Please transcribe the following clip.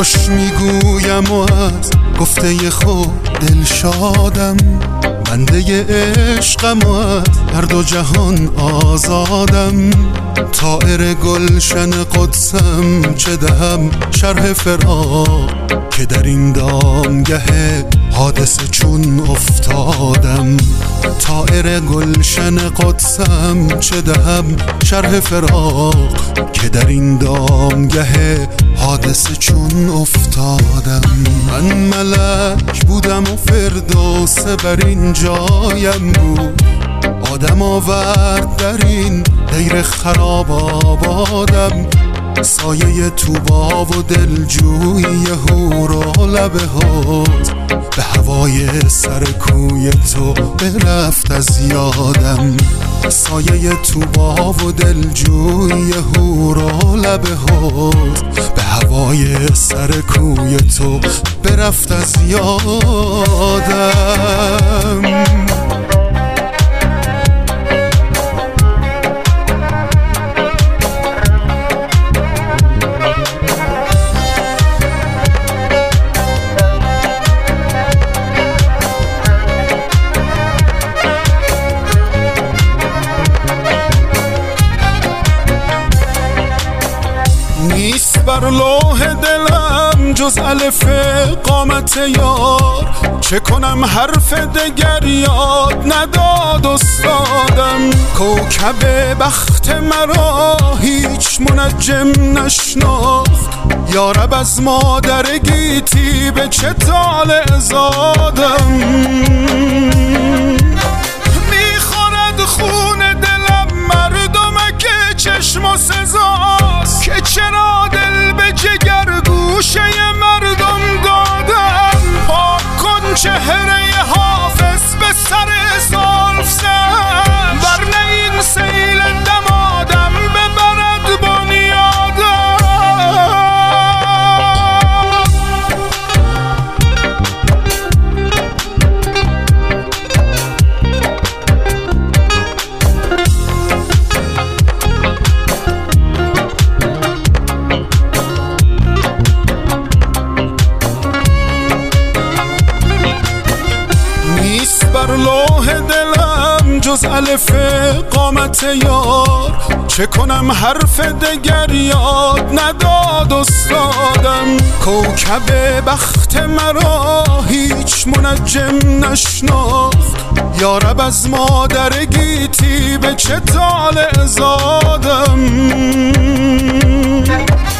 باش میگویم و از گفته خود دل شادم، بنده عشقم و از هر دو جهان آزادم. طائر گلشن قدسم چه دهم شرح فراق، که در این دامگه حادثه چون افتادم. طائر گلشن قدسم چه دهم شرح فراق، که در این دامگه حادثه چون افتادم. من ملک بودم و فردوس بر این جایم بود، آدم آورد در این دیر خراب آبادم. سایه توبا و دلجوی هور و لب حوض، به هوای سر کوی تو برفت از یادم. سایه توبا و دلجوی هور و لب حوض، به هوای سر کوی تو برفت از یادم. نیست بر لوح دلم جز الف قامت یار، چه کنم حرف دگر یاد نداد استادم. کوکب بخت مرا هیچ منجم نشناخت، یارب از مادر گیتی به چه طالع زادم. میخورد خون دلم مردمک چشم و سزاست، که چرا دل به جگر گوشه مردم دادم. پاک کن چهره حافظ به سر زلف زن، ورنه این سیل دمادم ببرد بنیادم. بر لوح دلم جز الف قامت یار، چه کنم حرف دگر یاد نداد استادم. کوکب بخت مرا هیچ منجم نشناخت، یارب از مادر گیتی به چه طالع زادم.